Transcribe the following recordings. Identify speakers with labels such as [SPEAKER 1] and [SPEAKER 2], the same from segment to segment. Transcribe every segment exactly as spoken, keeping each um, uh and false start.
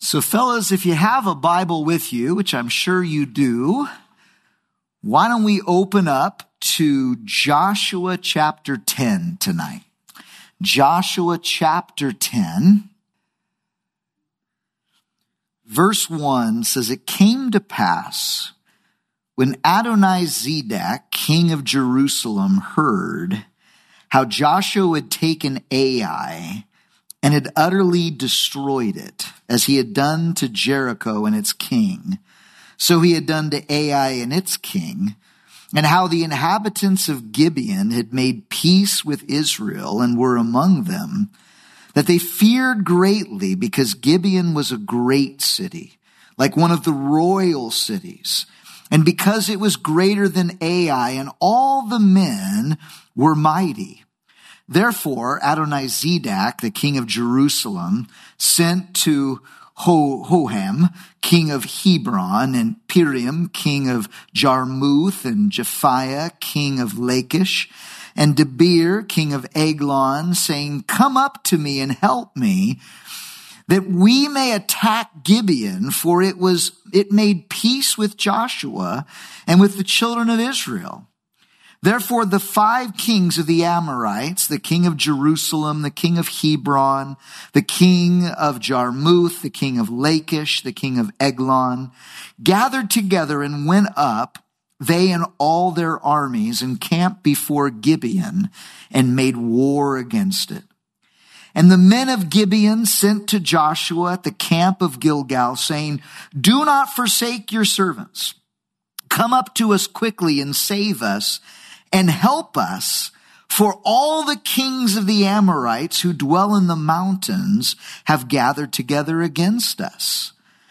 [SPEAKER 1] So fellas, if you have a Bible with you, which I'm sure you do, why don't we open up to Joshua chapter ten tonight? Joshua chapter ten, verse one says, "It came to pass when Adoni-Zedek, king of Jerusalem, heard how Joshua had taken Ai and had utterly destroyed it, as he had done to Jericho and its king. So he had done to Ai and its king, and how the inhabitants of Gibeon had made peace with Israel and were among them, that they feared greatly, because Gibeon was a great city, like one of the royal cities, and because it was greater than Ai, and all the men were mighty. Therefore, Adoni-Zedek, the king of Jerusalem, sent to Hoham, king of Hebron, and Piram, king of Jarmuth, and Japhiah, king of Lachish, and Debir, king of Eglon, saying, "Come up to me and help me, that we may attack Gibeon, for it was it made peace with Joshua and with the children of Israel." Therefore, the five kings of the Amorites, the king of Jerusalem, the king of Hebron, the king of Jarmuth, the king of Lachish, the king of Eglon, gathered together and went up, they and all their armies, and camped before Gibeon and made war against it. And the men of Gibeon sent to Joshua at the camp of Gilgal, saying, "Do not forsake your servants. Come up to us quickly and save us, and help us, for all the kings of the Amorites who dwell in the mountains have gathered together against us."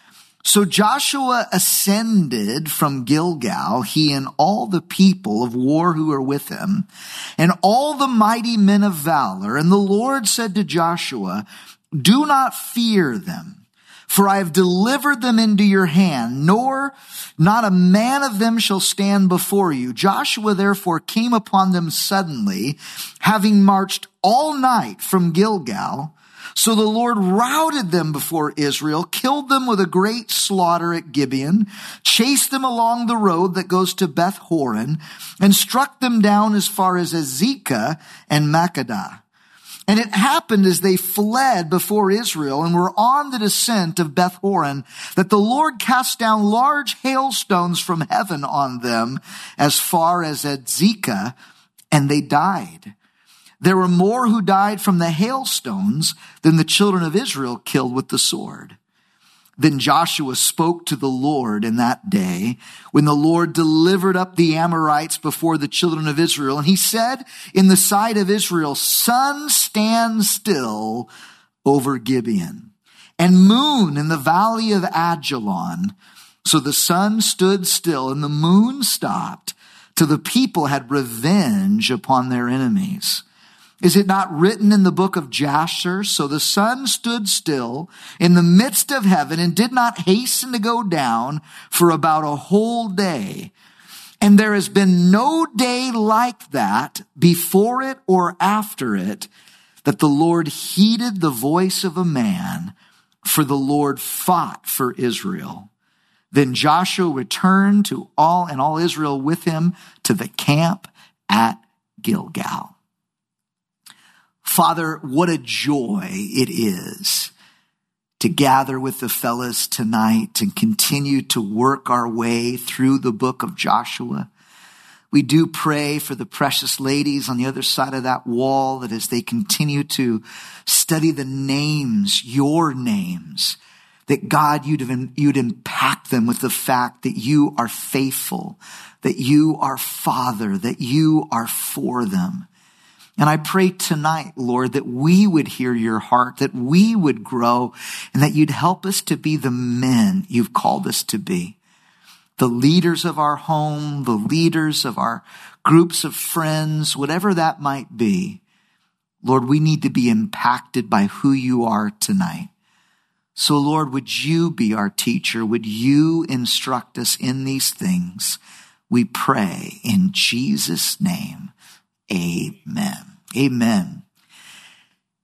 [SPEAKER 1] So Joshua ascended from Gilgal, he and all the people of war who were with him, and all the mighty men of valor. And the Lord said to Joshua, "Do not fear them, for I have delivered them into your hand, nor not a man of them shall stand before you." Joshua therefore came upon them suddenly, having marched all night from Gilgal. So the Lord routed them before Israel, killed them with a great slaughter at Gibeon, chased them along the road that goes to Beth Horon, and struck them down as far as Azekah and Makkedah. And it happened as they fled before Israel and were on the descent of Beth Horon, that the Lord cast down large hailstones from heaven on them as far as Azekah, and they died. There were more who died from the hailstones than the children of Israel killed with the sword. Then Joshua spoke to the Lord in that day, when the Lord delivered up the Amorites before the children of Israel. And he said in the sight of Israel, "Sun, stand still over Gibeon, and moon in the valley of Ajalon." So the sun stood still and the moon stopped, till the people had revenge upon their enemies. Is it not written in the book of Jasher? So the sun stood still in the midst of heaven and did not hasten to go down for about a whole day. And there has been no day like that before it or after it, that the Lord heeded the voice of a man, for the Lord fought for Israel. Then Joshua returned to all and all Israel with him to the camp at Gilgal. Father, what a joy it is to gather with the fellas tonight and continue to work our way through the book of Joshua. We do pray for the precious ladies on the other side of that wall, that as they continue to study the names, your names, that God, you'd, you'd impact them with the fact that you are faithful, that you are Father, that you are for them. And I pray tonight, Lord, that we would hear your heart, that we would grow, and that you'd help us to be the men you've called us to be. The leaders of our home, the leaders of our groups of friends, whatever that might be. Lord, we need to be impacted by who you are tonight. So, Lord, would you be our teacher? Would you instruct us in these things? We pray in Jesus' name. Amen. Amen.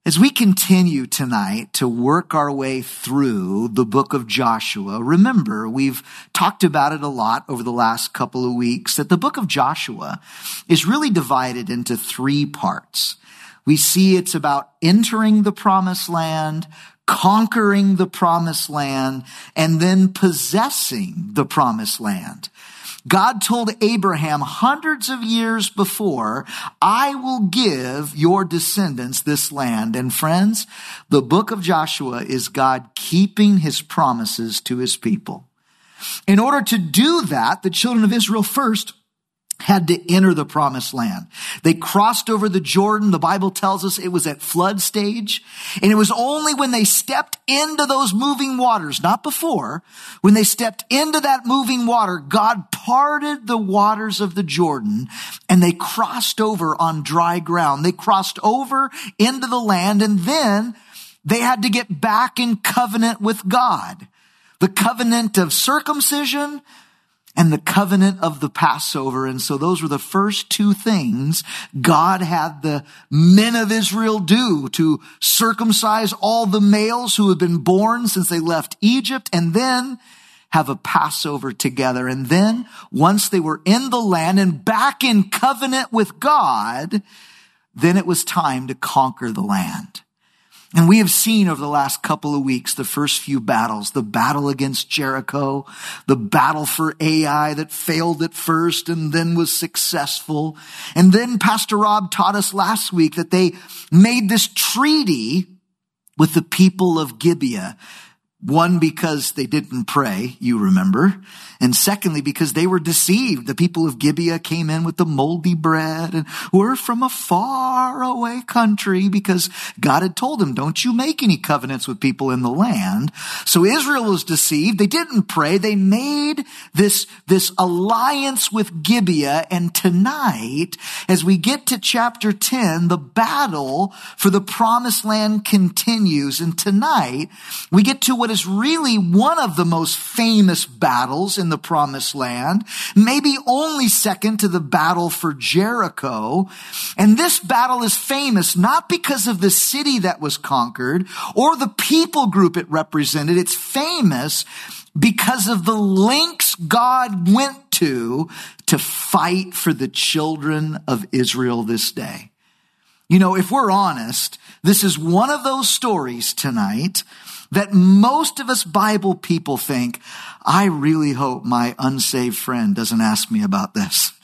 [SPEAKER 1] As we continue tonight to work our way through the book of Joshua, remember, we've talked about it a lot over the last couple of weeks, that the book of Joshua is really divided into three parts. We see it's about entering the promised land, conquering the promised land, and then possessing the promised land. God told Abraham hundreds of years before, I will give your descendants this land. And friends, the book of Joshua is God keeping his promises to his people. In order to do that, the children of Israel first had to enter the promised land. They crossed over the Jordan. The Bible tells us it was at flood stage. And it was only when they stepped into those moving waters, not before, when they stepped into that moving water, God parted the waters of the Jordan and they crossed over on dry ground. They crossed over into the land, and then they had to get back in covenant with God. The covenant of circumcision and the covenant of the Passover. And so those were the first two things God had the men of Israel do, to circumcise all the males who had been born since they left Egypt, and then have a Passover together. And then once they were in the land and back in covenant with God, then it was time to conquer the land. And we have seen over the last couple of weeks the first few battles, the battle against Jericho, the battle for Ai that failed at first and then was successful. And then Pastor Rob taught us last week that they made this treaty with the people of Gibeah. One, because they didn't pray, you remember. And secondly, because they were deceived. The people of Gibeah came in with the moldy bread, and we're from a far away country, because God had told them, don't you make any covenants with people in the land. So Israel was deceived. They didn't pray. They made this, this alliance with Gibeah. And tonight, as we get to chapter ten, the battle for the promised land continues. And tonight, we get to what is really one of the most famous battles in the promised land, maybe only second to the battle for Jericho. And this battle is famous not because of the city that was conquered or the people group it represented. It's famous because of the lengths God went to to fight for the children of Israel this day. You know, if we're honest, this is one of those stories tonight that most of us Bible people think, I really hope my unsaved friend doesn't ask me about this.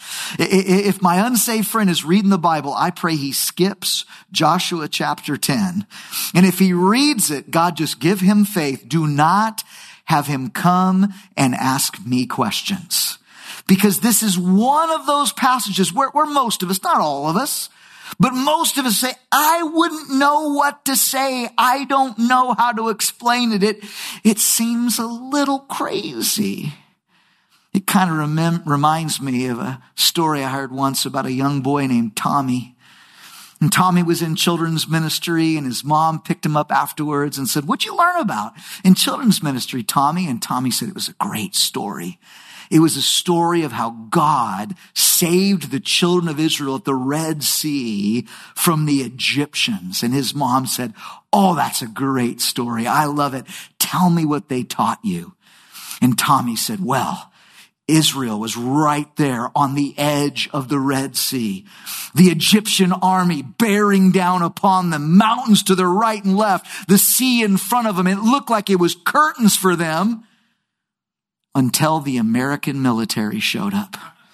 [SPEAKER 1] If my unsaved friend is reading the Bible, I pray he skips Joshua chapter ten. And if he reads it, God, just give him faith. Do not have him come and ask me questions. Because this is one of those passages where, where most of us, not all of us, but most of us say, I wouldn't know what to say. I don't know how to explain it. It, it seems a little crazy. It kind of remem- reminds me of a story I heard once about a young boy named Tommy. And Tommy was in children's ministry, and his mom picked him up afterwards and said, what'd you learn about in children's ministry, Tommy? And Tommy said, it was a great story. It was a story of how God saved the children of Israel at the Red Sea from the Egyptians. And his mom said, oh, that's a great story. I love it. Tell me what they taught you. And Tommy said, well, Israel was right there on the edge of the Red Sea. The Egyptian army bearing down upon them, mountains to their right and left, the sea in front of them. It looked like it was curtains for them. Until the American military showed up.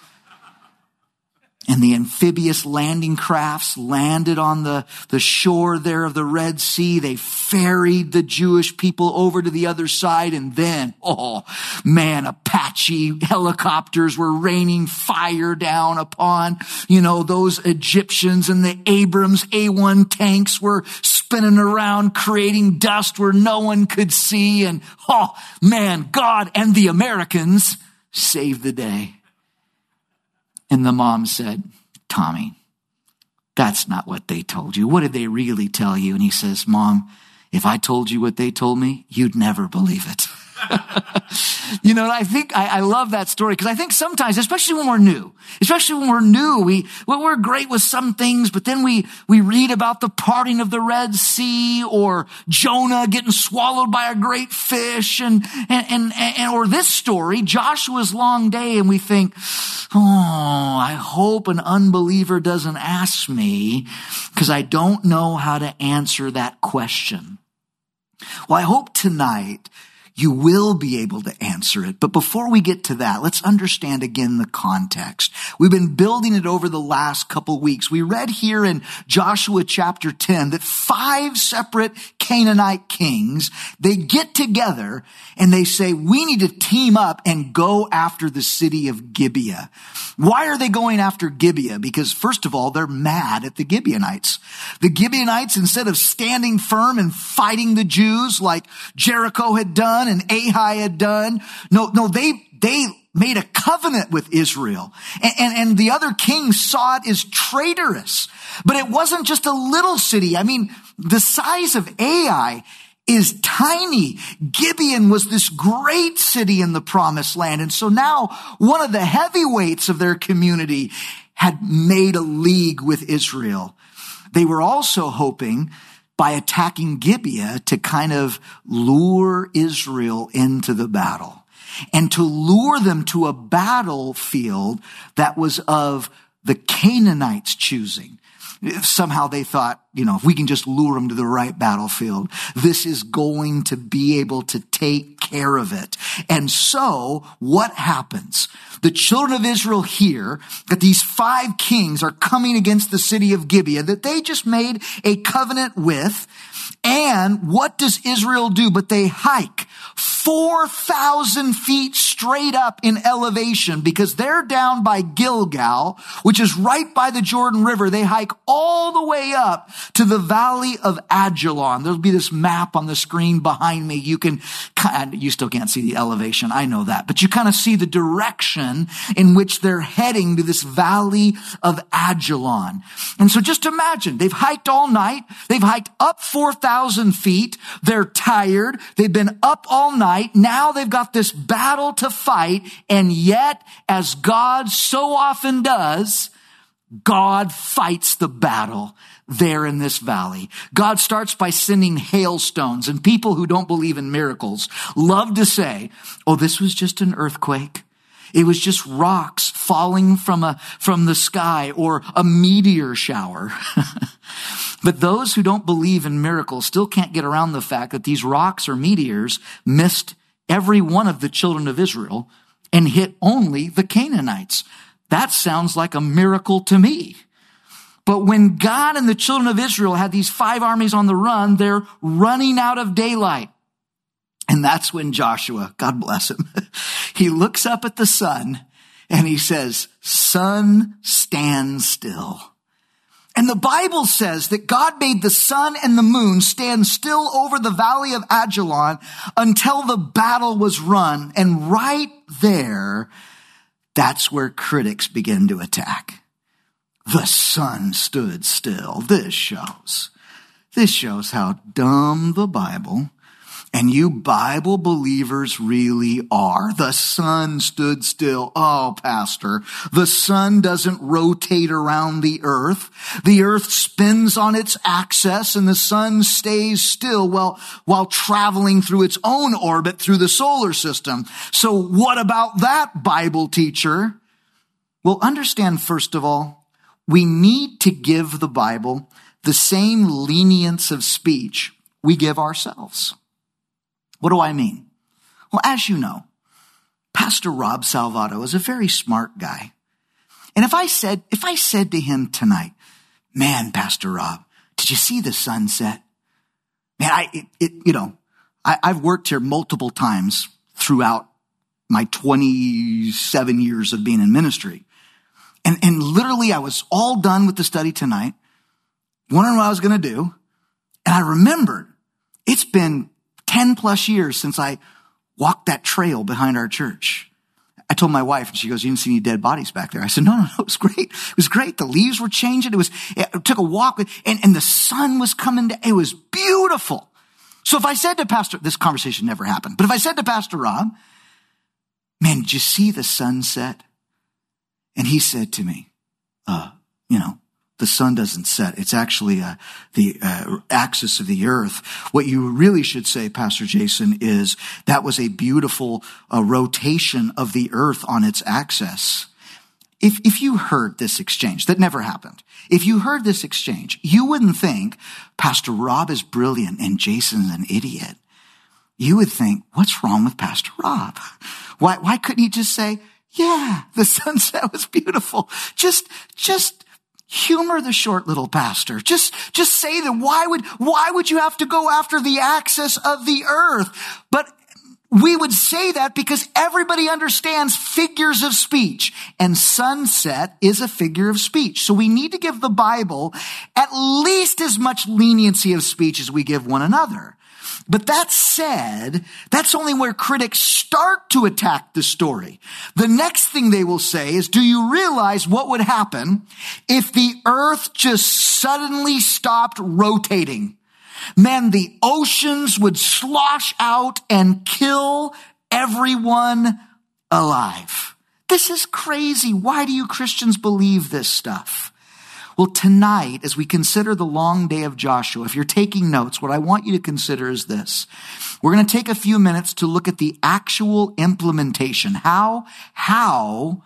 [SPEAKER 1] And the amphibious landing crafts landed on the, the shore there of the Red Sea. They ferried the Jewish people over to the other side. And then, oh man, Apache helicopters were raining fire down upon, you know, those Egyptians, and the Abrams A one tanks were spinning around, creating dust where no one could see. And oh man, God and the Americans saved the day. And the mom said, Tommy, that's not what they told you. What did they really tell you? And he says, Mom, if I told you what they told me, you'd never believe it.
[SPEAKER 2] You know, I think I, I love that story because I think sometimes, especially when we're new, especially when we're new, we, well, we're great with some things, but then we, we read about the parting of the Red Sea or Jonah getting swallowed by a great fish and, and, and, and or this story, Joshua's long day. And we think, oh, I hope an unbeliever doesn't ask me because I don't know how to answer that question. Well, I hope tonight you will be able to answer it. But before we get to that, let's understand again the context. We've been building it over the last couple weeks. We read here in Joshua chapter ten that five separate Canaanite kings, they get together and they say, we need to team up and go after the city of Gibeah. Why are they going after Gibeah? Because first of all, they're mad at the Gibeonites. The Gibeonites, instead of standing firm and fighting the Jews like Jericho had done and Ai had done, no, no, they, they made a covenant with Israel. And, and, and the other kings saw it as traitorous. But it wasn't just a little city. I mean, the size of Ai is tiny. Gibeon was this great city in the promised land. And so now one of the heavyweights of their community had made a league with Israel. They were also hoping by attacking Gibeah to kind of lure Israel into the battle and to lure them to a battlefield that was of the Canaanites' choosing. Somehow they thought, you know, if we can just lure them to the right battlefield, this is going to be able to take care of it. And so what happens? The children of Israel hear that these five kings are coming against the city of Gibeah that they just made a covenant with. And what does Israel do? But they hike four thousand feet straight up in elevation because they're down by Gilgal, which is right by the Jordan River. They hike all the way up to the valley of Ajalon. There'll be this map on the screen behind me. You can, you still can't see the elevation. I know that, but you kind of see the direction in which they're heading to this valley of Ajalon. And so just imagine they've hiked all night. They've hiked up four thousand feet. They're tired. They've been up all night. Now they've got this battle to fight. And yet, as God so often does, God fights the battle there in this valley. God starts by sending hailstones, and people who don't believe in miracles love to say, oh, this was just an earthquake. It was just rocks falling from a, from the sky or a meteor shower. But those who don't believe in miracles still can't get around the fact that these rocks or meteors missed every one of the children of Israel and hit only the Canaanites. That sounds like a miracle to me. But when God and the children of Israel had these five armies on the run, they're running out of daylight. And that's when Joshua, God bless him, he looks up at the sun and he says, sun, stand still. And the Bible says that God made the sun and the moon stand still over the valley of Ajalon until the battle was run. And right there, that's where critics begin to attack. The sun stood still. This shows, this shows how dumb the Bible and you Bible believers really are. The sun stood still. Oh, pastor, the sun doesn't rotate around the earth. The earth spins on its axis and the sun stays still while, while traveling through its own orbit through the solar system. So what about that, Bible teacher? Well, understand, first of all, we need to give the Bible the same lenience of speech we give ourselves. What do I mean? Well, as you know, Pastor Rob Salvato is a very smart guy. And if I said, if I said to him tonight, man, Pastor Rob, did you see the sunset? Man, I, it, it you know, I, I've worked here multiple times throughout my twenty-seven years of being in ministry. And, and literally I was all done with the study tonight, wondering what I was going to do. And I remembered it's been ten plus years since I walked that trail behind our church. I told my wife and she goes, you didn't see any dead bodies back there. I said, no, no, no, it was great. It was great. The leaves were changing. It was, it took a walk and, and the sun was coming down. It was beautiful. So if I said to Pastor, this conversation never happened, but if I said to Pastor Rob, man, did you see the sunset? And he said to me, uh, you know, the sun doesn't set. It's actually uh, the uh, axis of the earth. What you really should say, Pastor Jason, is that was a beautiful uh, rotation of the earth on its axis. If, if you heard this exchange, that never happened. If you heard this exchange, you wouldn't think Pastor Rob is brilliant and Jason's an idiot. You would think, what's wrong with Pastor Rob? Why, why couldn't he just say, yeah, the sunset was beautiful. Just, just humor the short little pastor. Just, just say that. Why would, why would you have to go after the axis of the earth? But we would say that because everybody understands figures of speech, and sunset is a figure of speech. So we need to give the Bible at least as much leniency of speech as we give one another. But that said, that's only where critics start to attack the story. The next thing they will say is, do you realize what would happen if the earth just suddenly stopped rotating? Man, the oceans would slosh out and kill everyone alive. This is crazy. Why do you Christians believe this stuff? Well, tonight, as we consider the long day of Joshua, if you're taking notes, what I want you to consider is this. We're going to take a few minutes to look at the actual implementation. How, how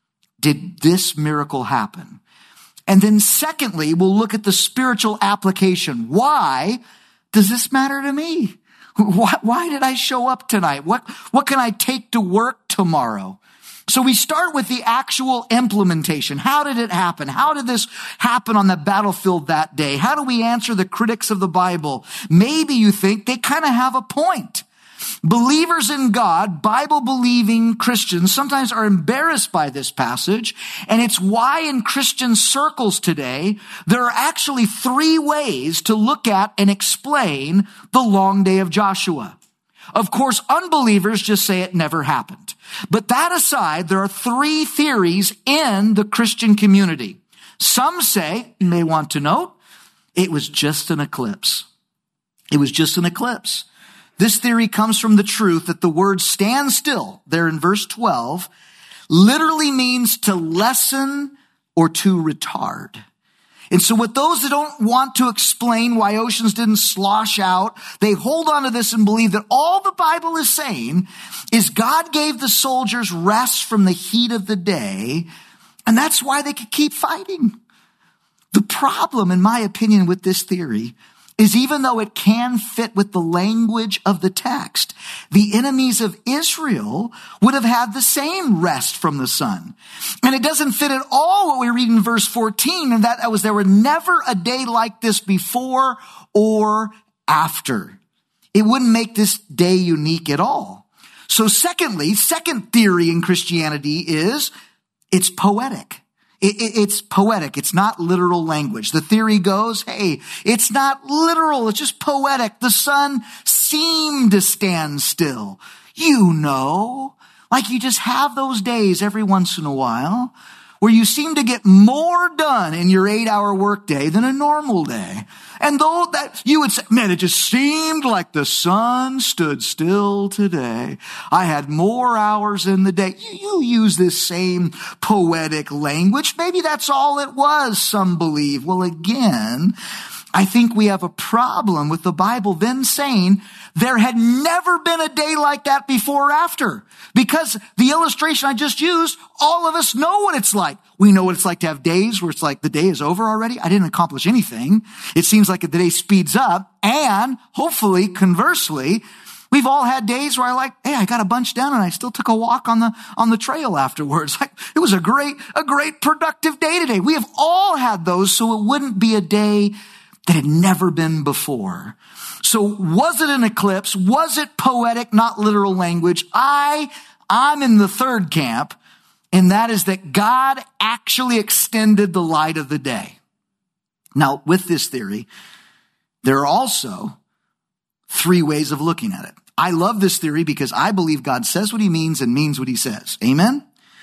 [SPEAKER 2] did this miracle happen? And then secondly, we'll look at the spiritual application. Why does this matter to me? Why, why did I show up tonight? What, what can I take to work tomorrow? So we start with the actual implementation. How did it happen? How did this happen on the battlefield that day? How do we answer the critics of the Bible? Maybe you think they kind of have a point. Believers in God, Bible-believing Christians, sometimes are embarrassed by this passage, and it's why in Christian circles today, there are actually three ways to look at and explain the long day of Joshua. Of course, unbelievers just say it never happened. But that aside, there are three theories in the Christian community. Some say, you may want to note, it was just an eclipse. It was just an eclipse. This theory comes from the truth that the word stand still, there in verse twelve, literally means to lessen or to retard. And so with those that don't want to explain why oceans didn't slosh out, they hold on to this and believe that all the Bible is saying is God gave the soldiers rest from the heat of the day, and that's why they could keep fighting. The problem, in my opinion, with this theory is even though it can fit with the language of the text, the enemies of Israel would have had the same rest from the sun. And it doesn't fit at all what we read in verse fourteen, and that was there were never a day like this before or after. It wouldn't make this day unique at all. So secondly, second theory in Christianity is it's poetic. It, it, it's poetic. It's not literal language. The theory goes, hey, it's not literal. It's just poetic. The sun seemed to stand still. You know, like you just have those days every once in a while where you seem to get more done in your eight-hour workday than a normal day. And though that you would say, man, it just seemed like the sun stood still today. I had more hours in the day. You, you use this same poetic language. Maybe that's all it was, some believe. Well, again, I think we have a problem with the Bible then saying there had never been a day like that before or after. Because the illustration I just used, all of us know what it's like. We know what it's like to have days where it's like the day is over already. I didn't accomplish anything. It seems like the day speeds up. And hopefully, conversely, we've all had days where I like, hey, I got a bunch done and I still took a walk on the, on the trail afterwards. Like, it was a great, a great productive day today. We have all had those, so it wouldn't be a day that had never been before. So was it an eclipse? Was it poetic, not literal language? I, I'm in the third camp, and that is that God actually extended the light of the day. Now, with this theory, there are also three ways of looking at it. I love this theory because I believe God says what he means and means what he says. Amen?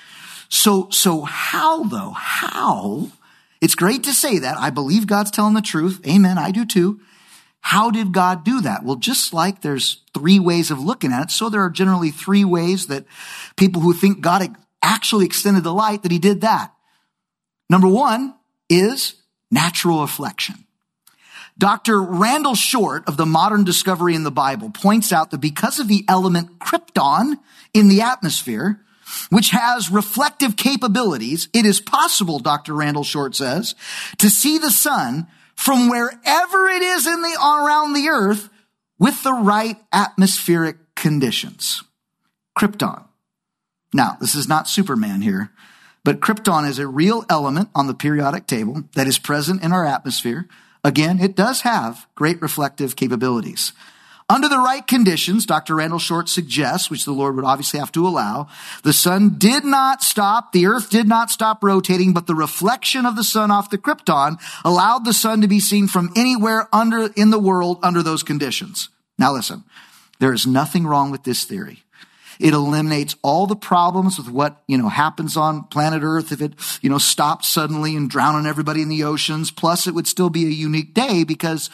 [SPEAKER 2] So, so how though? How? It's great to say that. I believe God's telling the truth. Amen. I do too.
[SPEAKER 1] How did God do that? Well, just like there's three ways of looking at it, so there are generally three ways that people who think God actually extended the light, that he did that. Number one is natural reflection. Doctor Randall Short of the Modern Discovery in the Bible points out that because of the element krypton in the atmosphere, which has reflective capabilities, it is possible, Doctor Randall Short says, to see the sun from wherever it is in the around the earth with the right atmospheric conditions. Krypton. Now, this is not Superman here, but krypton is a real element on the periodic table that is present in our atmosphere. Again, it does have great reflective capabilities. Under the right conditions, Doctor Randall Short suggests, which the Lord would obviously have to allow, the sun did not stop, the earth did not stop rotating, but the reflection of the sun off the krypton allowed the sun to be seen from anywhere under in the world under those conditions. Now listen, there is nothing wrong with this theory. It eliminates all the problems with what, you know, happens on planet Earth if it, you know, stopped suddenly and drowning everybody in the oceans. Plus, it would still be a unique day because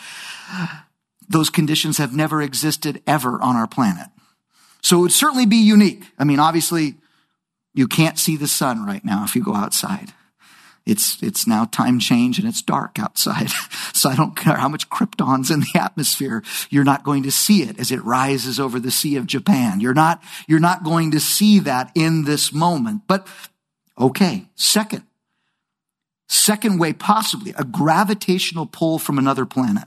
[SPEAKER 1] those conditions have never existed ever on our planet. So it would certainly be unique. I mean, obviously, you can't see the sun right now if you go outside. It's, it's now time change and it's dark outside. So I don't care how much krypton's in the atmosphere. You're not going to see it as it rises over the Sea of Japan. You're not, you're not going to see that in this moment. But okay. Second, second way possibly, a gravitational pull from another planet.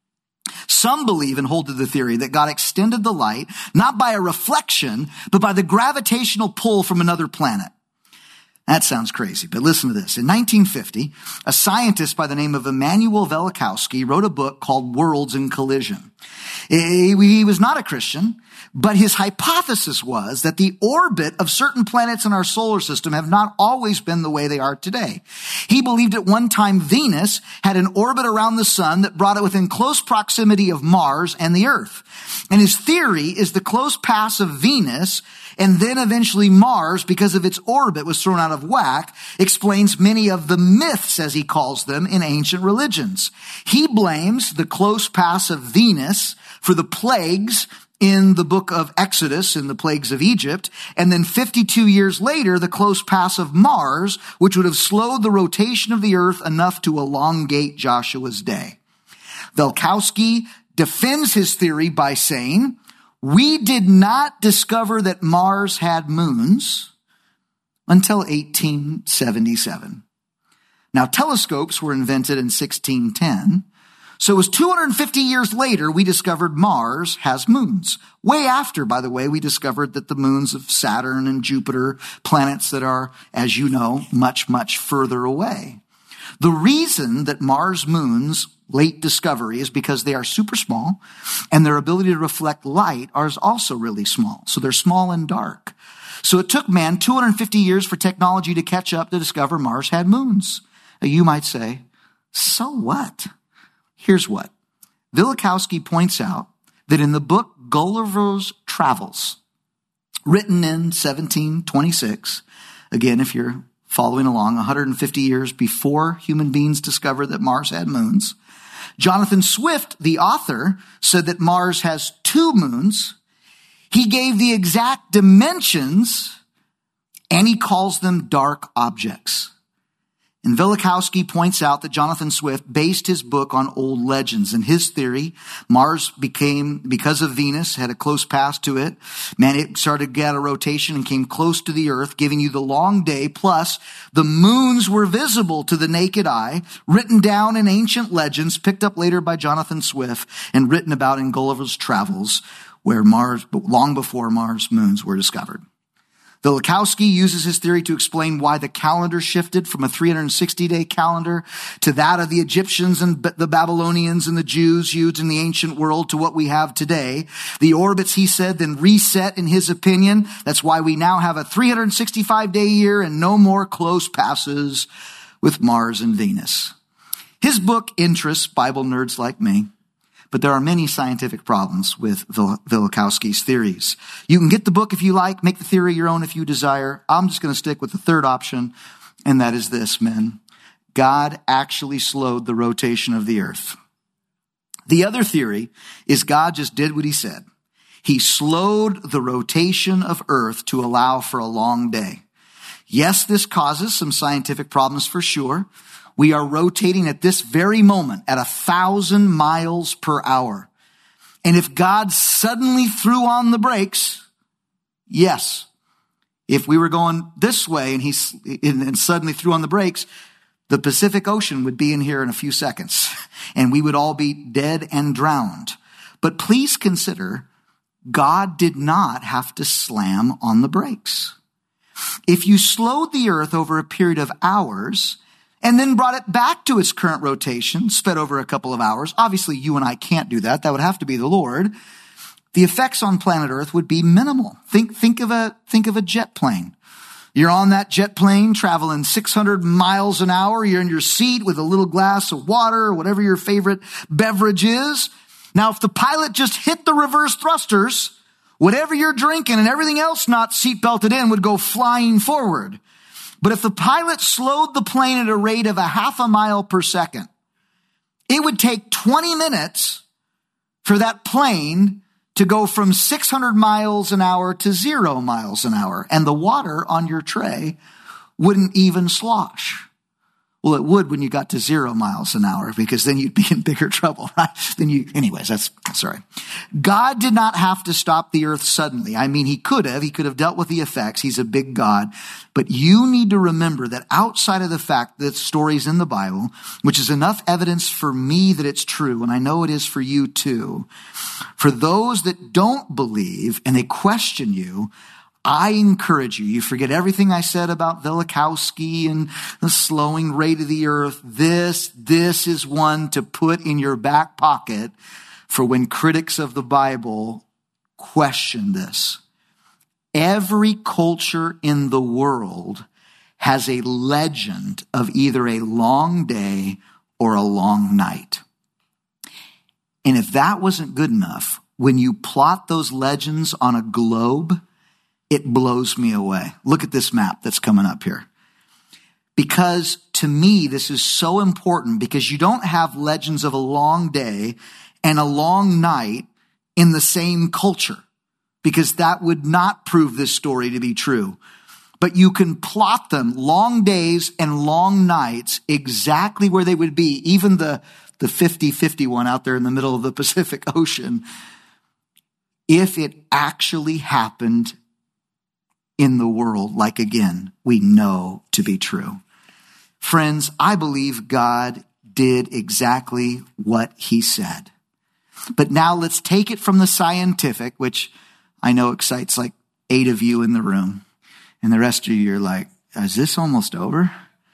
[SPEAKER 1] Some believe and hold to the theory that God extended the light, not by a reflection, but by the gravitational pull from another planet. That sounds crazy, but listen to this. In nineteen fifty, a scientist by the name of Immanuel Velikovsky wrote a book called Worlds in Collision. He was not a Christian, but his hypothesis was that the orbit of certain planets in our solar system have not always been the way they are today. He believed at one time Venus had an orbit around the sun that brought it within close proximity of Mars and the Earth. And his theory is the close pass of Venus and then eventually Mars, because of its orbit was thrown out of whack, explains many of the myths, as he calls them, in ancient religions. He blames the close pass of Venus for the plagues in the book of Exodus, in the plagues of Egypt, and then fifty-two years later, the close pass of Mars, which would have slowed the rotation of the earth enough to elongate Joshua's day. Velikovsky defends his theory by saying, we did not discover that Mars had moons until eighteen seventy-seven. Now, telescopes were invented in sixteen ten. So it was two hundred fifty years later, we discovered Mars has moons. Way after, by the way, we discovered that the moons of Saturn and Jupiter, planets that are, as you know, much, much further away. The reason that Mars moons, late discovery, is because they are super small and their ability to reflect light is also really small. So they're small and dark. So it took man two hundred fifty years for technology to catch up to discover Mars had moons. Now you might say, so what? Here's what. Velikovsky points out that in the book Gulliver's Travels, written in seventeen twenty-six, again, if you're following along, one hundred fifty years before human beings discovered that Mars had moons, Jonathan Swift, the author, said that Mars has two moons. He gave the exact dimensions, and he calls them dark objects. And Velikovsky points out that Jonathan Swift based his book on old legends. In his theory, Mars became, because of Venus, had a close pass to it. Man, it started to get a rotation and came close to the earth, giving you the long day. Plus, the moons were visible to the naked eye, written down in ancient legends, picked up later by Jonathan Swift, and written about in Gulliver's Travels, where Mars, long before Mars moons were discovered. Velikovsky uses his theory to explain why the calendar shifted from a three hundred sixty day calendar to that of the Egyptians and the Babylonians and the Jews used in the ancient world to what we have today. The orbits, he said, then reset in his opinion. That's why we now have a three hundred sixty-five day year and no more close passes with Mars and Venus. His book interests Bible nerds like me. But there are many scientific problems with Velikovsky's theories. You can get the book if you like, make the theory your own if you desire. I'm just going to stick with the third option, and that is this, men. God actually slowed the rotation of the earth. The other theory is God just did what he said. He slowed the rotation of Earth to allow for a long day. Yes, this causes some scientific problems for sure. We are rotating at this very moment at a thousand miles per hour. And if God suddenly threw on the brakes, yes, if we were going this way and he and suddenly threw on the brakes, the Pacific Ocean would be in here in a few seconds and we would all be dead and drowned. But please consider, God did not have to slam on the brakes. If you slowed the earth over a period of hours and then brought it back to its current rotation, sped over a couple of hours, obviously you and I can't do that. That would have to be the Lord. The effects on planet Earth would be minimal. Think, think of a, think of a jet plane. You're on that jet plane traveling six hundred miles an hour. You're in your seat with a little glass of water or whatever your favorite beverage is. Now, if the pilot just hit the reverse thrusters, whatever you're drinking and everything else not seat belted in would go flying forward. But if the pilot slowed the plane at a rate of a half a mile per second, it would take twenty minutes for that plane to go from six hundred miles an hour to zero miles an hour. And the water on your tray wouldn't even slosh. Well, it would when you got to zero miles an hour, because then you'd be in bigger trouble, right? Then you, anyways, that's, sorry. God did not have to stop the earth suddenly. I mean, he could have, he could have dealt with the effects. He's a big God. But you need to remember that outside of the fact that stories in the Bible, which is enough evidence for me that it's true, and I know it is for you too, for those that don't believe and they question you, I encourage you, you forget everything I said about Velikovsky and the slowing rate of the earth. This, this is one to put in your back pocket for when critics of the Bible question this. Every culture in the world has a legend of either a long day or a long night. And if that wasn't good enough, when you plot those legends on a globe, it blows me away. Look at this map that's coming up here. Because to me, this is so important, because you don't have legends of a long day and a long night in the same culture, because that would not prove this story to be true. But you can plot them, long days and long nights, exactly where they would be. Even the, the fifty-fifty one out there in the middle of the Pacific Ocean, if it actually happened in the world, like again, we know to be true. Friends, I believe God did exactly what he said. But now let's take it from the scientific, which I know excites like eight of you in the room. And the rest of you are like, is this almost over?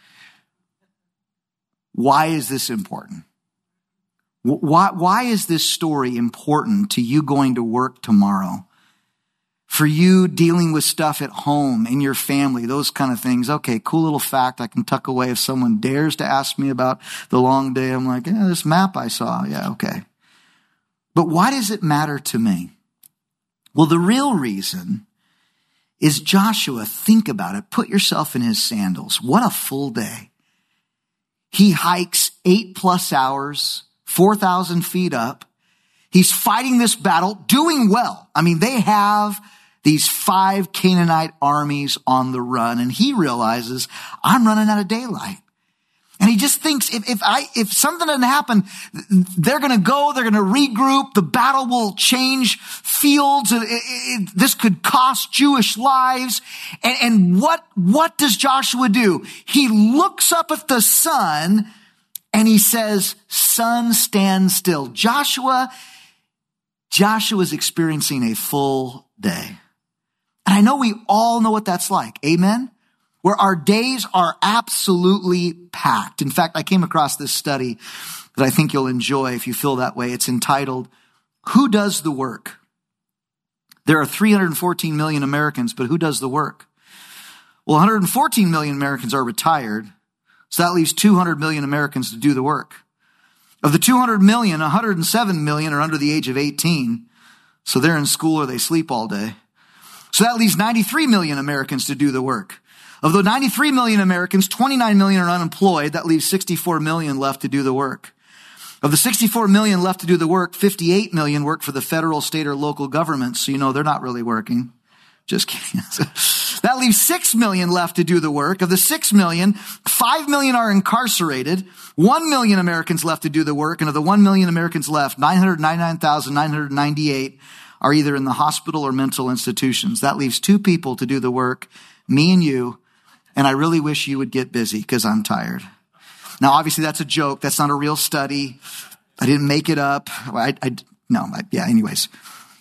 [SPEAKER 1] Why is this important? Why, why is this story important to you going to work tomorrow? For you dealing with stuff at home, in your family, those kind of things. Okay, cool little fact I can tuck away if someone dares to ask me about the long day. I'm like, yeah, this map I saw. Yeah, okay. But why does it matter to me? Well, the real reason is Joshua. Think about it. Put yourself in his sandals. What a full day. He hikes eight plus hours, four thousand feet up. He's fighting this battle, doing well. I mean, they have these five Canaanite armies on the run, and he realizes, I'm running out of daylight. And he just thinks, if, if I, if something doesn't happen, they're going to go, they're going to regroup, the battle will change fields, it, it, this could cost Jewish lives. And, and what, what does Joshua do? He looks up at the sun and he says, sun, stand still. Joshua, Joshua is experiencing a full day. And I know we all know what that's like. Amen? Where our days are absolutely packed. In fact, I came across this study that I think you'll enjoy if you feel that way. It's entitled, Who Does the Work? There are three hundred fourteen million Americans, but who does the work? Well, one hundred fourteen million Americans are retired, so that leaves two hundred million Americans to do the work. Of the two hundred million, one hundred seven million are under the age of eighteen, so they're in school or they sleep all day. So that leaves ninety-three million Americans to do the work. Of the ninety-three million Americans, twenty-nine million are unemployed. That leaves sixty-four million left to do the work.
[SPEAKER 2] Of the sixty-four million left to do the work, fifty-eight million work for the federal, state, or local governments. So you know they're not really working. Just kidding. That leaves six million left to do the work. Of the six million, five million are incarcerated. one million Americans left to do the work. And of the one million Americans left, nine hundred ninety-nine thousand nine hundred ninety-eight are either in the hospital or mental institutions. That leaves two people to do the work, me and you. And I really wish you would get busy because I'm tired. Now, obviously, that's a joke. That's not a real study. I didn't make it up. I, I, no, I, yeah, anyways.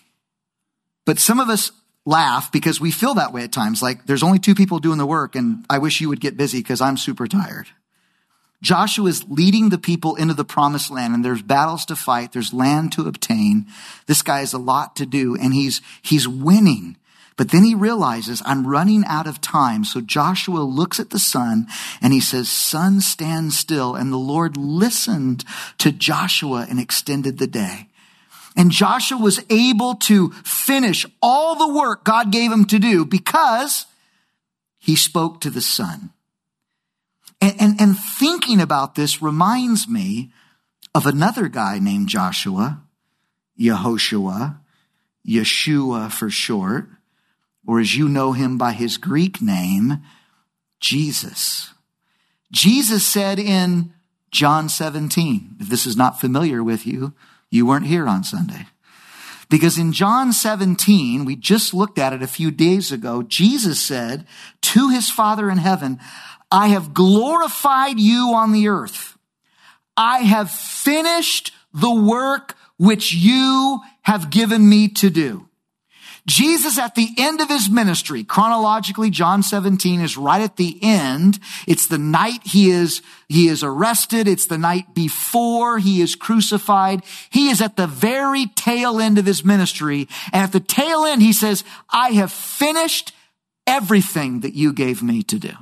[SPEAKER 2] But some of us laugh because we feel that way at times. Like, there's only two people doing the work, and I wish you would get busy because I'm super tired. Joshua is leading the people into the promised land, and there's battles to fight. There's land to obtain. This guy has a lot to do, and he's he's winning. But then he realizes, I'm running out of time. So Joshua looks at the sun and he says, sun, stand still. And the Lord listened to Joshua and extended the day. And Joshua was able to finish all the work God gave him to do because he spoke to the sun. And, and, and thinking about this reminds me of another guy named Joshua, Yehoshua, Yeshua for short, or as you know him by his Greek name, Jesus. Jesus said in John seventeen, if this is not familiar with you, you weren't here on Sunday. Because in John seventeen, we just looked at it a few days ago, Jesus said to his Father in heaven, I have glorified you on the earth. I have finished the work which you have given me to do. Jesus at the end of his ministry, chronologically, John seventeen is right at the end. It's the night he is, he is arrested. It's the night before he is crucified. He is at the very tail end of his ministry. And at the tail end, he says, I have finished everything that you gave me to do.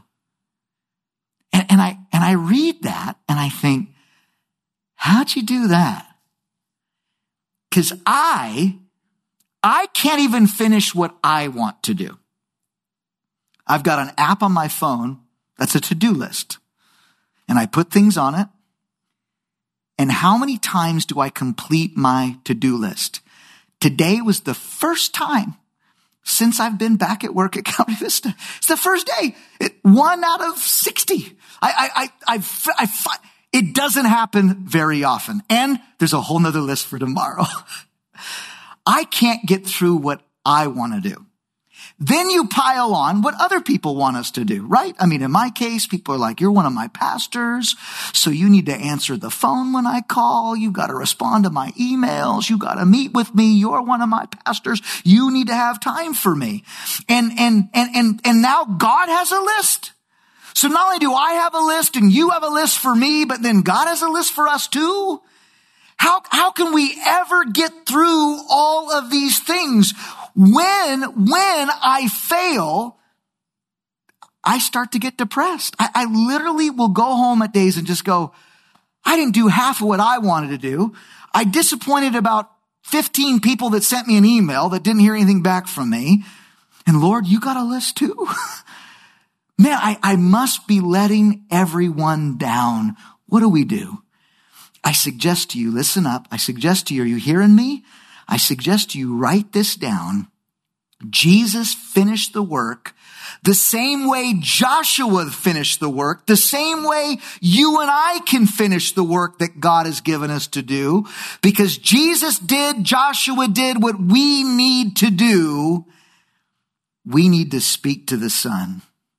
[SPEAKER 2] And, and I, and I read that and I think, how'd you do that? Because I, I can't even finish what I want to do. I've got an app on my phone that's a to-do list. And I put things on it. And how many times do I complete my to-do list? Today was the first time since I've been back at work at County Vista. It's the first day. It, one out of sixty. I, I, I, I, I, I, it doesn't happen very often. And there's a whole nother list for tomorrow. I can't get through what I want to do. Then you pile on what other people want us to do, right? I mean, in my case, people are like, you're one of my pastors, so you need to answer the phone when I call. You got to respond to my emails. You got to meet with me. You're one of my pastors. You need to have time for me. And, and, and, and, and now God has a list. So not only do I have a list and you have a list for me, but then God has a list for us too. How, how can we ever get through all of these things? When, when I fail, I start to get depressed. I, I literally will go home at days and just go, I didn't do half of what I wanted to do. I disappointed about fifteen people that sent me an email that didn't hear anything back from me. And Lord, you got a list too? Man, I, I must be letting everyone down. What do we do? I suggest to you, listen up. I suggest to you, are you hearing me? I suggest to you, write this down. Jesus finished the work the same way Joshua finished the work, the same way you and I can finish the work that God has given us to do. Because Jesus did, Joshua did what we need to do. We need to speak to the sun.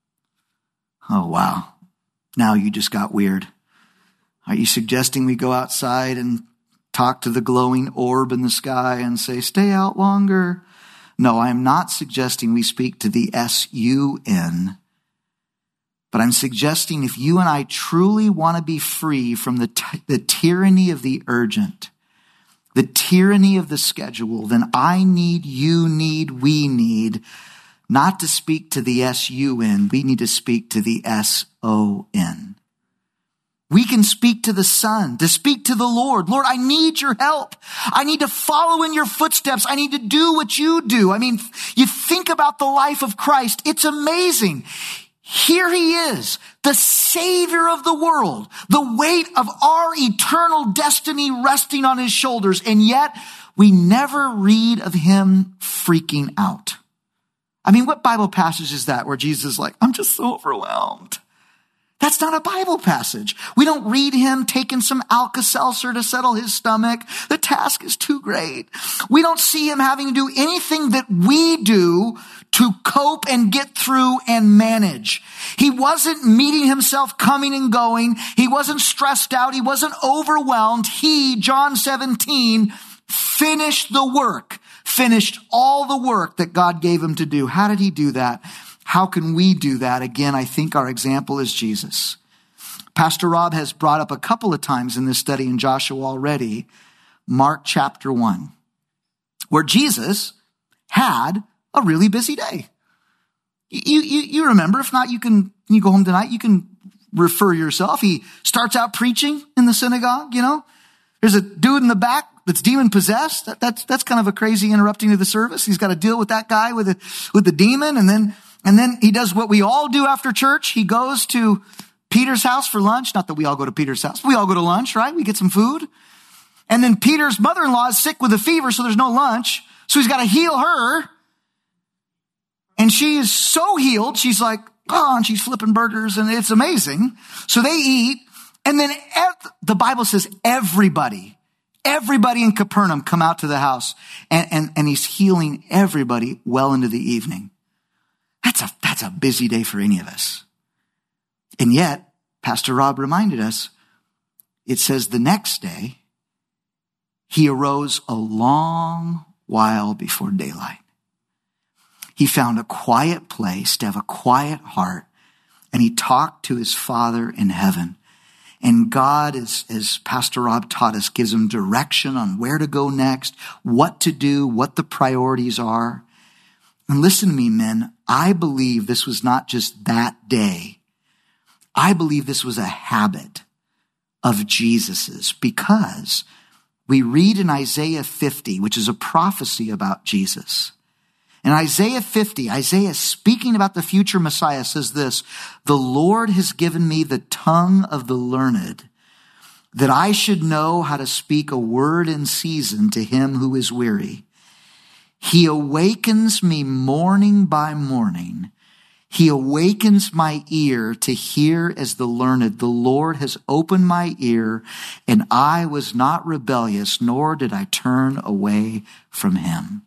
[SPEAKER 2] Oh, wow. Now you just got weird. Are you suggesting we go outside and talk to the glowing orb in the sky and say, stay out longer? No, I'm not suggesting we speak to the S U N. But I'm suggesting if you and I truly want to be free from the, t- the tyranny of the urgent, the tyranny of the schedule, then I need, you need, we need not to speak to the S U N. We need to speak to the S O N. We can speak to the Son, to speak to the Lord. Lord, I need your help. I need to follow in your footsteps. I need to do what you do. I mean, you think about the life of Christ. It's amazing. Here he is, the Savior of the world, the weight of our eternal destiny resting on his shoulders. And yet we never read of him freaking out. I mean, what Bible passage is that where Jesus is like, I'm just so overwhelmed? That's not a Bible passage. We don't read him taking some Alka-Seltzer to settle his stomach. The task is too great. We don't see him having to do anything that we do to cope and get through and manage. He wasn't meeting himself coming and going. He wasn't stressed out. He wasn't overwhelmed. He, John seventeen, finished the work, finished all the work that God gave him to do. How did he do that? How can we do that? Again, I think our example is Jesus. Pastor Rob has brought up a couple of times in this study in Joshua already, Mark chapter one, where Jesus had a really busy day. You, you, you remember, if not, you can, you go home tonight, you can refer yourself. He starts out preaching in the synagogue, you know. There's a dude in the back that's demon possessed. That, that's, that's kind of a crazy interrupting of the service. He's got to deal with that guy with the, with the demon. And then, and then he does what we all do after church. He goes to Peter's house for lunch. Not that we all go to Peter's house. We all go to lunch, right? We get some food. And then Peter's mother-in-law is sick with a fever, so there's no lunch. So he's got to heal her. And she is so healed. She's like, oh, and she's flipping burgers and it's amazing. So they eat. And then ev- the Bible says everybody, everybody in Capernaum come out to the house and, and, and he's healing everybody well into the evening. That's a, that's a busy day for any of us. And yet, Pastor Rob reminded us, it says the next day, he arose a long while before daylight. He found a quiet place to have a quiet heart, and he talked to his Father in heaven. And God, as, as Pastor Rob taught us, gives him direction on where to go next, what to do, what the priorities are. And listen to me, men, I believe this was not just that day. I believe this was a habit of Jesus's, because we read in Isaiah fifty, which is a prophecy about Jesus. In Isaiah fifty, Isaiah speaking about the future Messiah says this, the Lord has given me the tongue of the learned, that I should know how to speak a word in season to him who is weary. He awakens me morning by morning. He awakens my ear to hear as the learned. The Lord has opened my ear, and I was not rebellious, nor did I turn away from him.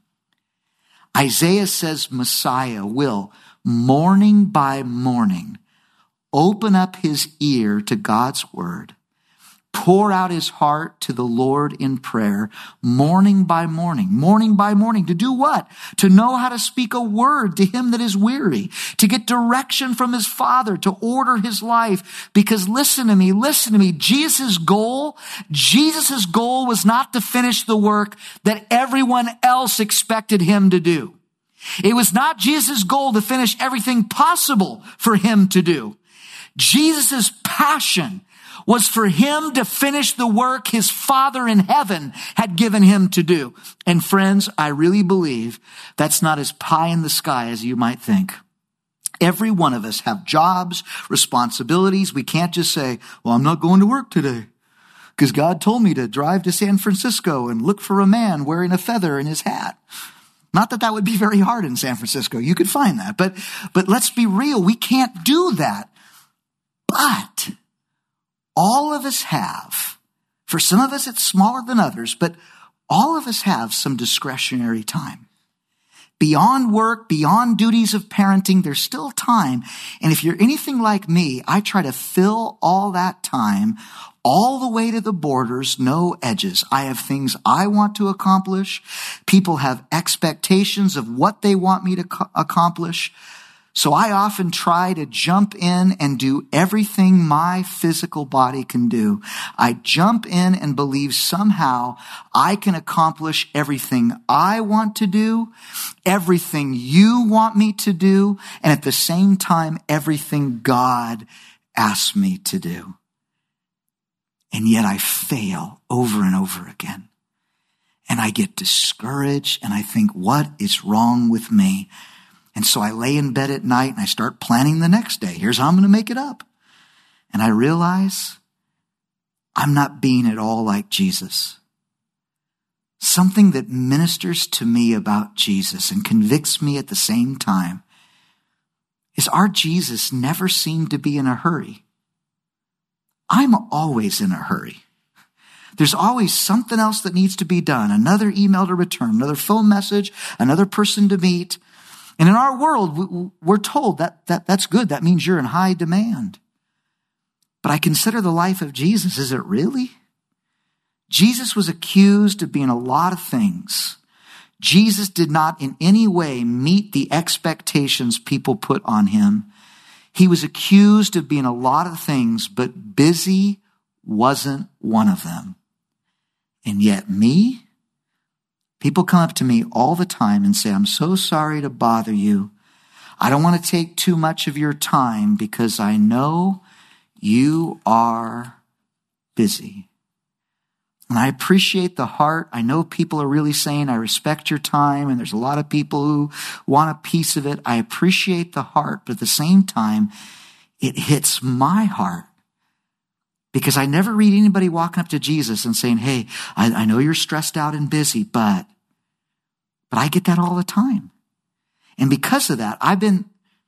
[SPEAKER 2] Isaiah says Messiah will, morning by morning, open up his ear to God's word, pour out his heart to the Lord in prayer, morning by morning, morning by morning. To do what? To know how to speak a word to him that is weary, to get direction from his Father, to order his life. Because listen to me, listen to me, Jesus' goal, Jesus' goal was not to finish the work that everyone else expected him to do. It was not Jesus' goal to finish everything possible for him to do. Jesus' passion was for him to finish the work his Father in heaven had given him to do. And friends, I really believe that's not as pie in the sky as you might think. Every one of us have jobs, responsibilities. We can't just say, well, I'm not going to work today because God told me to drive to San Francisco and look for a man wearing a feather in his hat. Not that that would be very hard in San Francisco. You could find that. But, but let's be real. We can't do that. But all of us have, for some of us it's smaller than others, but all of us have some discretionary time. Beyond work, beyond duties of parenting, there's still time. And if you're anything like me, I try to fill all that time all the way to the borders, no edges. I have things I want to accomplish. People have expectations of what they want me to co- accomplish. So I often try to jump in and do everything my physical body can do. I jump in and believe somehow I can accomplish everything I want to do, everything you want me to do, and at the same time, everything God asks me to do. And yet I fail over and over again. And I get discouraged and I think, what is wrong with me?
[SPEAKER 1] And so I lay in bed at night and I start planning the next day. Here's how I'm going to make it up. And I realize I'm not being at all like Jesus. Something that ministers to me about Jesus and convicts me at the same time is our Jesus never seemed to be in a hurry. I'm always in a hurry. There's always something else that needs to be done. Another email to return, another phone message, another person to meet. And in our world, we're told that, that that's good. That means you're in high demand. But I consider the life of Jesus. Is it really? Jesus was accused of being a lot of things. Jesus did not in any way meet the expectations people put on him. He was accused of being a lot of things, but busy wasn't one of them. And yet me, people come up to me all the time and say, I'm so sorry to bother you. I don't want to take too much of your time because I know you are busy. And I appreciate the heart. I know people are really saying, I respect your time. And there's a lot of people who want a piece of it. I appreciate the heart. But at the same time, it hits my heart. Because I never read anybody walking up to Jesus and saying, hey, I, I know you're stressed out and busy, but, but I get that all the time. And because of that, I've been,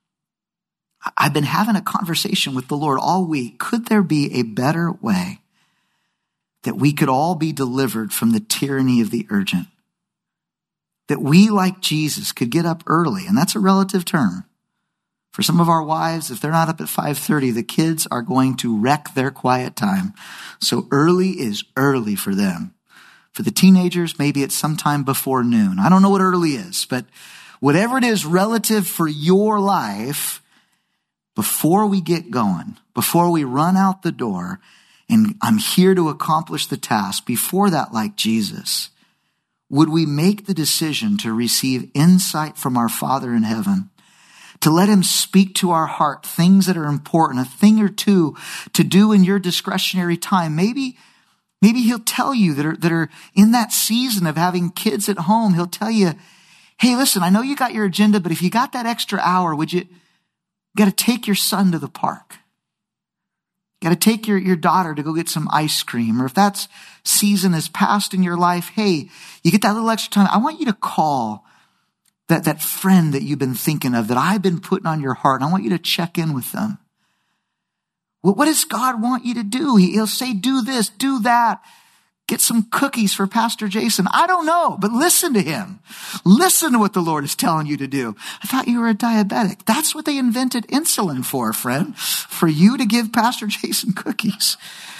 [SPEAKER 1] I've been having a conversation with the Lord all week. Could there be a better way that we could all be delivered from the tyranny of the urgent? That we, like Jesus, could get up early, and that's a relative term. For some of our wives, if they're not up at five thirty, the kids are going to wreck their quiet time. So early is early for them. For the teenagers, maybe it's sometime before noon. I don't know what early is, but whatever it is relative for your life, before we get going, before we run out the door, and I'm here to accomplish the task, before that, like Jesus, would we make the decision to receive insight from our Father in heaven, to let him speak to our heart, things that are important, a thing or two to do in your discretionary time. Maybe, maybe he'll tell you that are, that are in that season of having kids at home. He'll tell you, hey, listen, I know you got your agenda, but if you got that extra hour, would you, you got to take your son to the park. Got to take your, your daughter to go get some ice cream. Or if that season is past in your life, hey, you get that little extra time. I want you to call That, that friend that you've been thinking of, that I've been putting on your heart. And I want you to check in with them. Well, what does God want you to do? He, he'll say, do this, do that. Get some cookies for Pastor Jason. I don't know, but listen to him. Listen to what the Lord is telling you to do. I thought you were a diabetic. That's what they invented insulin for, friend. For you to give Pastor Jason cookies.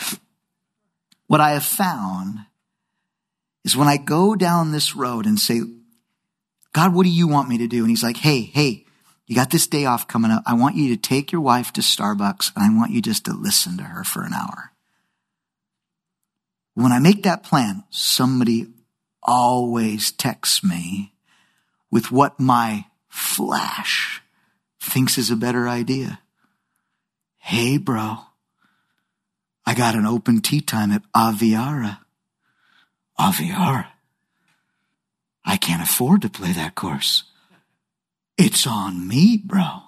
[SPEAKER 1] What I have found is when I go down this road and say, God, what do you want me to do? And he's like, hey, hey, you got this day off coming up. I want you to take your wife to Starbucks and I want you just to listen to her for an hour. When I make that plan, somebody always texts me with what my flesh thinks is a better idea. Hey, bro, I got an open tea time at Aviara. Aviara? I can't afford to play that course. It's on me, bro.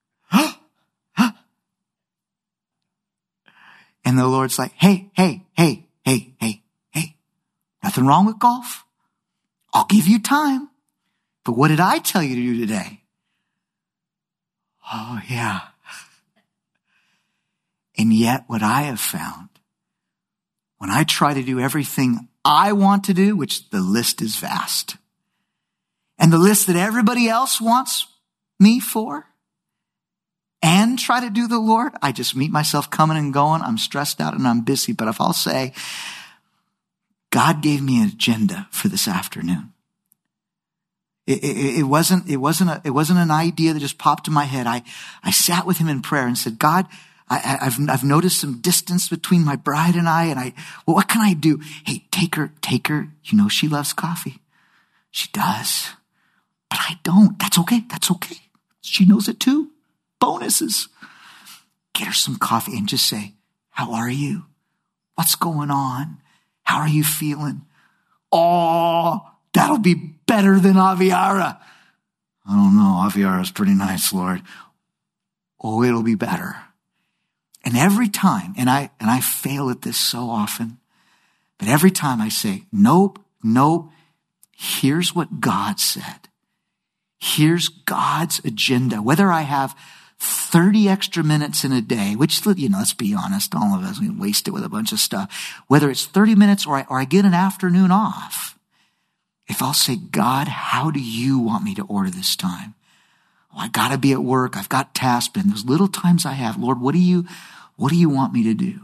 [SPEAKER 1] And the Lord's like, hey, hey, hey, hey, hey, hey, nothing wrong with golf. I'll give you time. But what did I tell you to do today? Oh, yeah. And yet what I have found, when I try to do everything I want to do, which the list is vast, and the list that everybody else wants me for, and try to do the Lord, I just meet myself coming and going. I'm stressed out and I'm busy. But if I'll say, God gave me an agenda for this afternoon. It, it, it wasn't, it wasn't a, it wasn't an idea that just popped in my head. I, I sat with him in prayer and said, God, I, I've, I've noticed some distance between my bride and I, and I, well, what can I do? Hey, take her, take her. You know, she loves coffee. She does, but I don't. That's okay. That's okay. She knows it too. Bonuses. Get her some coffee and just say, how are you? What's going on? How are you feeling? Oh, that'll be better than Aviara.
[SPEAKER 2] I don't know, Aviara is pretty nice, Lord. Oh, it'll be better. And every time, and I, and I fail at this so often, but every time I say, nope, nope, here's what God said. Here's God's agenda. Whether I have thirty extra minutes in a day, which, you know, let's be honest, all of us, we waste it with a bunch of stuff. Whether it's thirty minutes or I, or I get an afternoon off, if I'll say, God, how do you want me to order this time? Oh, I got to be at work. I've got tasks. But in those little times I have, Lord, what do you, what do you want me to do?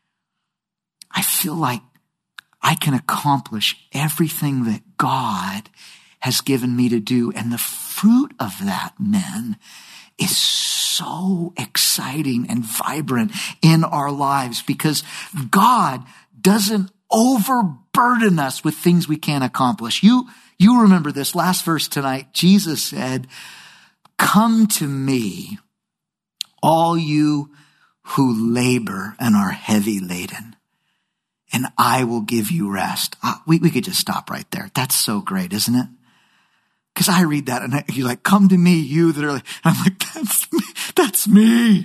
[SPEAKER 2] I feel like I can accomplish everything that God has given me to do. And the fruit of that, men, is so exciting and vibrant in our lives because God doesn't overburden us with things we can't accomplish. You, you remember this last verse tonight. Jesus said, come to me, all you who labor and are heavy laden, and I will give you rest. Uh, we, we could just stop right there. That's so great, isn't it? Because I read that and I, he's like, come to me, you that are like, and I'm like, that's me. That's me.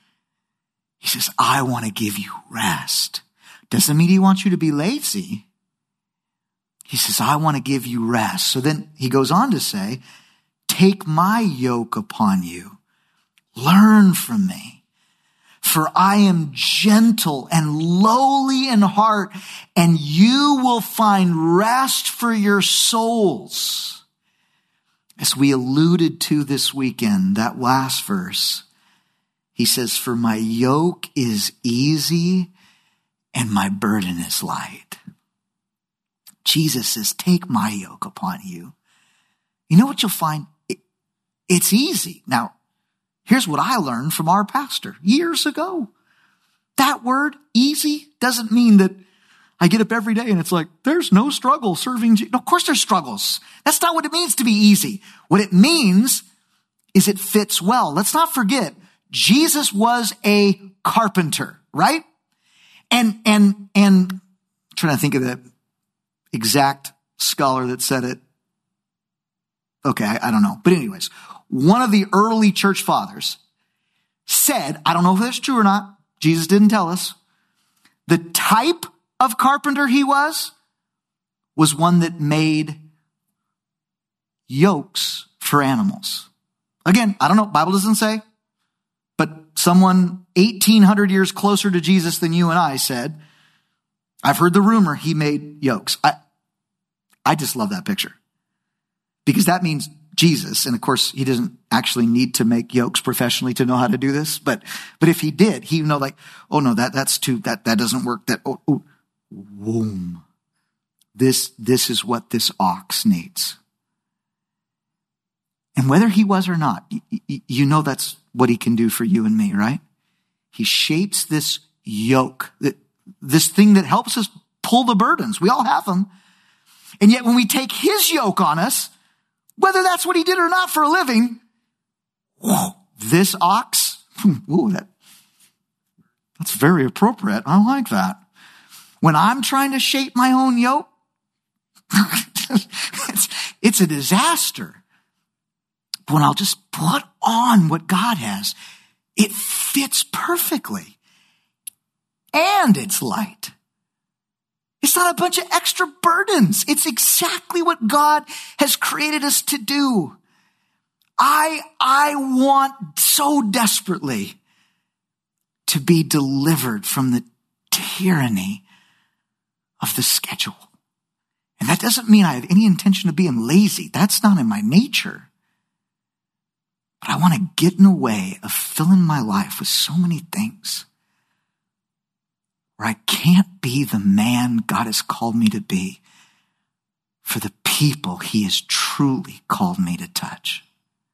[SPEAKER 2] He says, I want to give you rest. Doesn't mean he wants you to be lazy. He says, I want to give you rest. So then he goes on to say, take my yoke upon you. Learn from me. For I am gentle and lowly in heart, and you will find rest for your souls. As we alluded to this weekend, that last verse, he says, for my yoke is easy and my burden is light. Jesus says, take my yoke upon you. You know what you'll find? It, it's easy. Now, here's what I learned from our pastor years ago. That word, easy, doesn't mean that I get up every day and it's like, there's no struggle serving Jesus. No, of course there's struggles. That's not what it means to be easy. What it means is it fits well. Let's not forget, Jesus was a carpenter, right? And, and, and I'm trying to think of the exact scholar that said it. Okay, I, I don't know. But anyways, one of the early church fathers said, I don't know if that's true or not, Jesus didn't tell us, the type of carpenter he was, was one that made yokes for animals. Again, I don't know, Bible doesn't say, but someone eighteen hundred years closer to Jesus than you and I said, I've heard the rumor he made yokes. I, I just love that picture because that means Jesus, and of course he doesn't actually need to make yokes professionally to know how to do this, but, but if he did, he would know like, oh no, that, that's too, that, that doesn't work. That, oh, oh. Womb. This, this is what this ox needs. And whether he was or not, you, you know that's what he can do for you and me, right? He shapes this yoke, this thing that helps us pull the burdens. We all have them. And yet when we take his yoke on us, whether that's what he did or not for a living, whoa, this ox, ooh, that, that's very appropriate. I like that. When I'm trying to shape my own yoke, it's, it's a disaster. But when I'll just put on what God has, it fits perfectly. And it's light. It's not a bunch of extra burdens. It's exactly what God has created us to do. I, I want so desperately to be delivered from the tyranny of the schedule. And that doesn't mean I have any intention of being lazy. That's not in my nature. But I want to get in a way of filling my life with so many things where I can't be the man God has called me to be for the people he has truly called me to touch.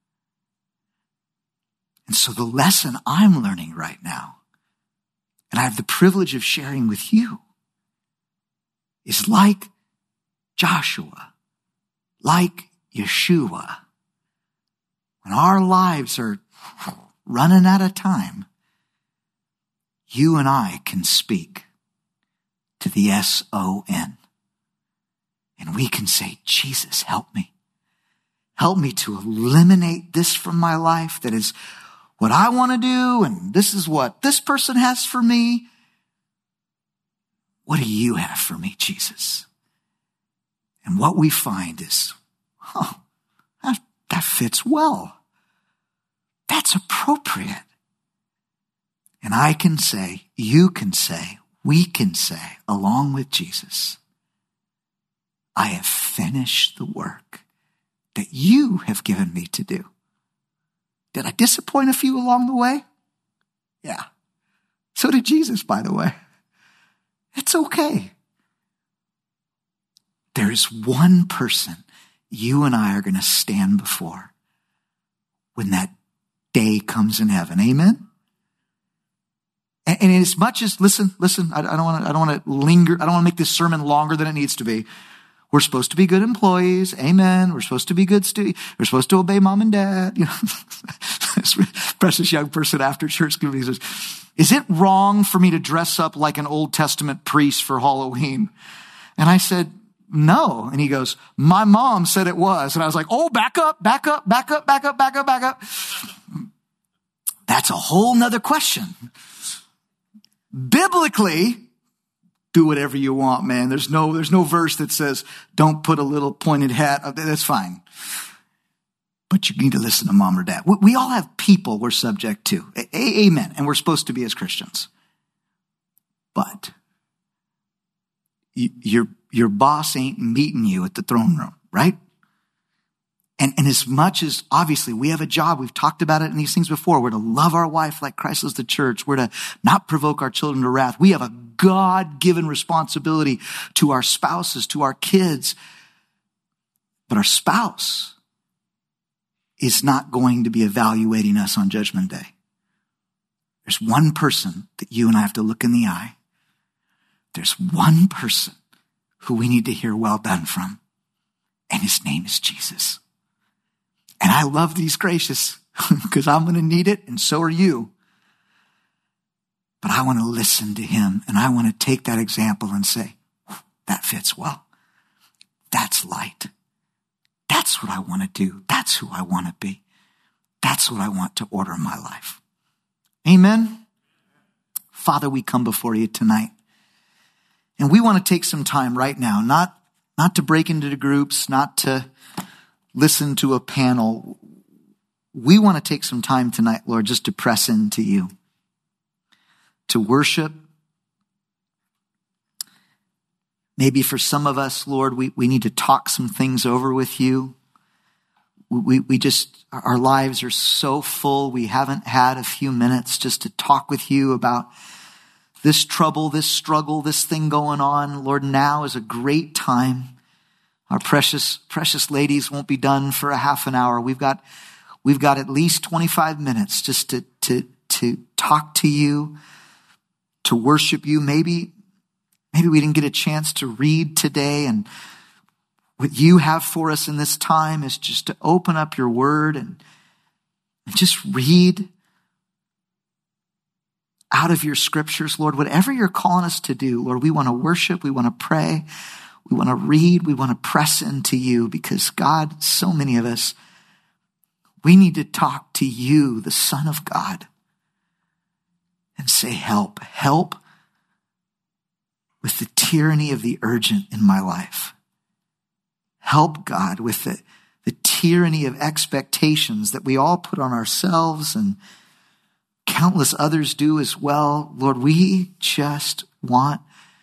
[SPEAKER 2] And so the lesson I'm learning right now, and I have the privilege of sharing with you, is like Joshua, like Yeshua. When our lives are running out of time, you and I can speak to the S O N. And we can say, Jesus, help me.
[SPEAKER 1] Help me to eliminate this from my life that is what I want to do, and this is what this person has for me. What do you have for me, Jesus? And what we find is, oh, that, that fits well. That's appropriate. And I can say, you can say, we can say, along with Jesus, I have finished the work that you have given me to do. Did I disappoint a few along the way? Yeah. So did Jesus, by the way. It's okay. There is one person you and I are going to stand before when that day comes in heaven. Amen? And, and as much as, listen, listen, I, I don't want to, I don't want to linger. I don't want to make this sermon longer than it needs to be. We're supposed to be good employees. Amen. We're supposed to be good students. We're supposed to obey mom and dad. You know, this precious young person after church community says, is it wrong for me to dress up like an Old Testament priest for Halloween? And I said, no. And he goes, my mom said it was. And I was like, oh, back up, back up, back up, back up, back up, back up. That's a whole nother question. Biblically, do whatever you want, man. There's no, there's no verse that says, don't put a little pointed hat. That's fine. But you need to listen to mom or dad. We all have people we're subject to. A- amen. And we're supposed to be as Christians. But your, your boss ain't meeting you at the throne room, right? And, and as much as obviously we have a job, we've talked about it in these things before. We're to love our wife like Christ loves the church. We're to not provoke our children to wrath. We have a God-given responsibility to our spouses, to our kids. But our spouse is not going to be evaluating us on Judgment Day. There's one person that you and I have to look in the eye. There's one person who we need to hear well done from. And his name is Jesus. And I love these gracious because I'm going to need it, and so are you. But I want to listen to him, and I want to take that example and say, that fits well. That's light. That's what I want to do. That's who I want to be. That's what I want to order in my life. Amen. Father, we come before you tonight, and we want to take some time right now, not, not to break into the groups, not to listen to a panel. We want to take some time tonight, Lord, just to press into you, to worship. Maybe for some of us, Lord, we, we need to talk some things over with you. We, we just, our lives are so full. We haven't had a few minutes just to talk with you about this trouble, this struggle, this thing going on. Lord, now is a great time. Our precious, precious ladies won't be done for a half an hour. We've got, we've got at least twenty-five minutes just to, to, to talk to you, to worship you. Maybe, maybe we didn't get a chance to read today, and what you have for us in this time is just to open up your word and, and just read out of your scriptures, Lord. Whatever you're calling us to do, Lord, we want to worship, we want to pray, we want to read, we want to press into you, because God, so many of us, we need to talk to you, the Son of God, and say, help, help with the tyranny of the urgent in my life. Help, God, with the, the tyranny of expectations that we all put on ourselves and countless others do as well. Lord, we just want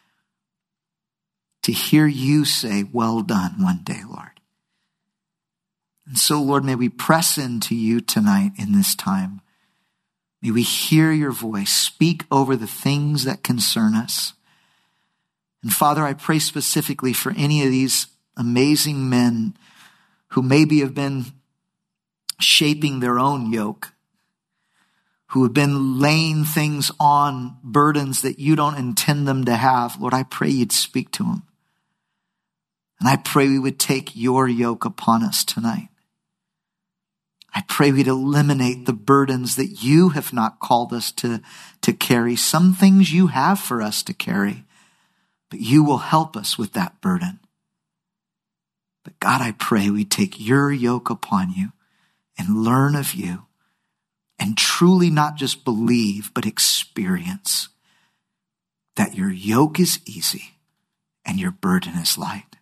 [SPEAKER 1] to hear you say, well done one day, Lord. And so, Lord, may we press into you tonight in this time. May we hear your voice, speak over the things that concern us. And Father, I pray specifically for any of these amazing men who maybe have been shaping their own yoke, who have been laying things on, burdens that you don't intend them to have. Lord, I pray you'd speak to them. And I pray we would take your yoke upon us tonight. I pray we'd eliminate the burdens that you have not called us to, to carry. Some things you have for us to carry, but you will help us with that burden. But God, I pray we take your yoke upon you and learn of you and truly not just believe, but experience that your yoke is easy and your burden is light.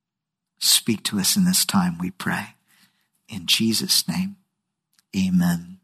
[SPEAKER 1] Speak to us in this time, we pray. In Jesus' name, amen.